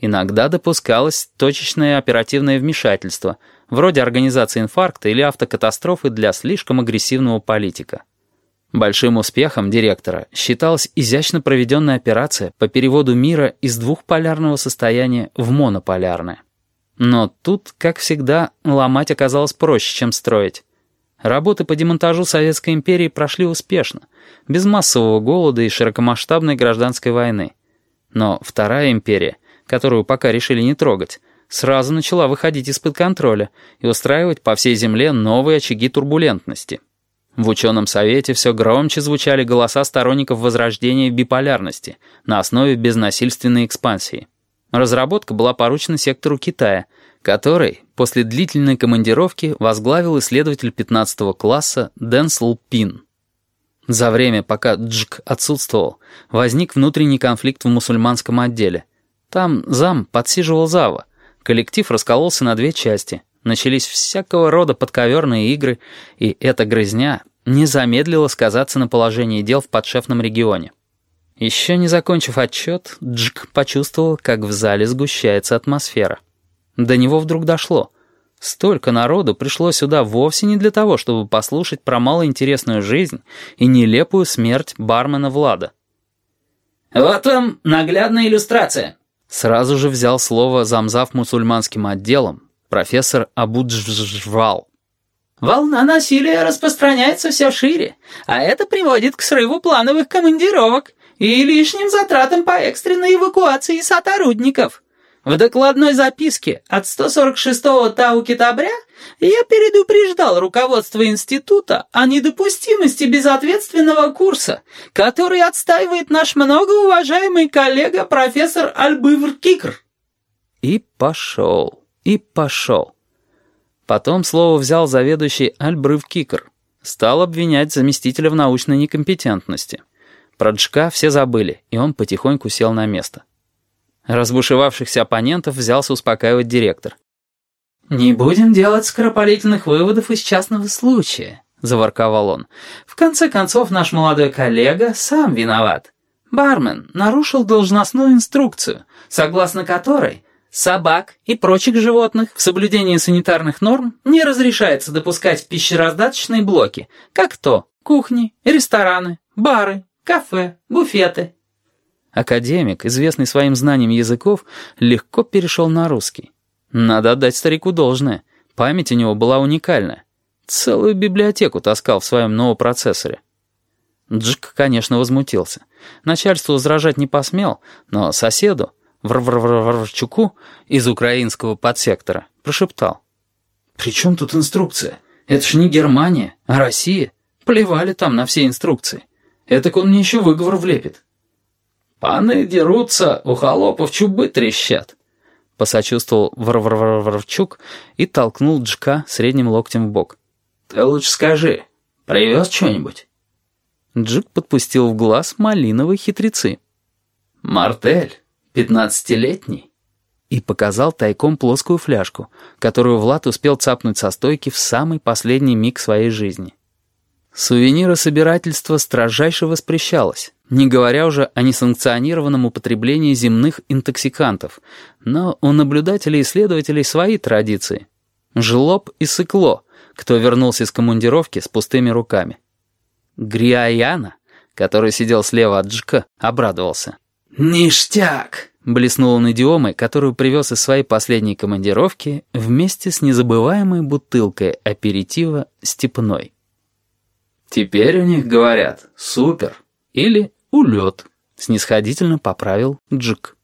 Иногда допускалось точечное оперативное вмешательство, вроде организации инфаркта или автокатастрофы для слишком агрессивного политика. Большим успехом директора считалась изящно проведенная операция по переводу мира из двухполярного состояния в монополярное. Но тут, как всегда, ломать оказалось проще, чем строить. Работы по демонтажу Советской империи прошли успешно, без массового голода и широкомасштабной гражданской войны. Но Вторая империя, которую пока решили не трогать, сразу начала выходить из-под контроля и устраивать по всей земле новые очаги турбулентности. В ученом совете все громче звучали голоса сторонников возрождения биполярности на основе безнасильственной экспансии. Разработка была поручена сектору Китая, который после длительной командировки возглавил исследователь 15 класса Дэн Сл Пин. За время, пока Джк отсутствовал, возник внутренний конфликт в мусульманском отделе. Там зам подсиживал зава. Коллектив раскололся на две части. Начались всякого рода подковерные игры, и эта грызня не замедлила сказаться на положении дел в подшефном регионе. Еще не закончив отчет, Джк почувствовал, как в зале сгущается атмосфера. До него вдруг дошло. Столько народу пришло сюда вовсе не для того, чтобы послушать про малоинтересную жизнь и нелепую смерть бармена Влада. «Вот вам наглядная иллюстрация». Сразу же взял слово замзав мусульманским отделом, профессор Абу-Джвал. «Волна насилия распространяется все шире, а это приводит к срыву плановых командировок и лишним затратам по экстренной эвакуации сотрудников. В докладной записке от 146-го Таукитабря я предупреждал руководство института о недопустимости безответственного курса, который отстаивает наш многоуважаемый коллега профессор Аль-Бывр-Кикр». И пошел. Потом слово взял заведующий Аль-Бывр-Кикр. Стал обвинять заместителя в научной некомпетентности. Про Джка все забыли, и он потихоньку сел на место. Разбушевавшихся оппонентов взялся успокаивать директор. «Не будем делать скоропалительных выводов из частного случая», — заворковал он. «В конце концов, наш молодой коллега сам виноват. Бармен нарушил должностную инструкцию, согласно которой собак и прочих животных в соблюдении санитарных норм не разрешается допускать в пищераздаточные блоки, как то кухни, рестораны, бары, кафе, буфеты». Академик, известный своим знанием языков, легко перешел на русский. Надо отдать старику должное. Память у него была уникальная. Целую библиотеку таскал в своем новопроцессоре. Джк, конечно, возмутился. Начальству возражать не посмел, но соседу, Варварчуку из украинского подсектора, прошептал. «При чем тут инструкция? Это ж не Германия, а Россия. Плевали там на все инструкции. Этак он мне еще выговор влепит». «Паны дерутся, у холопов чубы трещат», — посочувствовал Варварчук и толкнул Джка средним локтем в бок. «Ты лучше скажи, привез что-нибудь?» Джик подпустил в глаз малиновые хитрецы. «Мартель, 15-летний?» И показал тайком плоскую фляжку, которую Влад успел цапнуть со стойки в самый последний миг своей жизни. Сувенирособирательство строжайше воспрещалось, не говоря уже о несанкционированном употреблении земных интоксикантов, но у наблюдателей и исследователей свои традиции. Жлоб и сыкло, кто вернулся из командировки с пустыми руками. Гриаяна, который сидел слева от Джка, обрадовался. «Ништяк!» — блеснул он идиомой, которую привез из своей последней командировки вместе с незабываемой бутылкой аперитива «Степной». «Теперь у них говорят «супер» или «улет», снисходительно поправил Джик.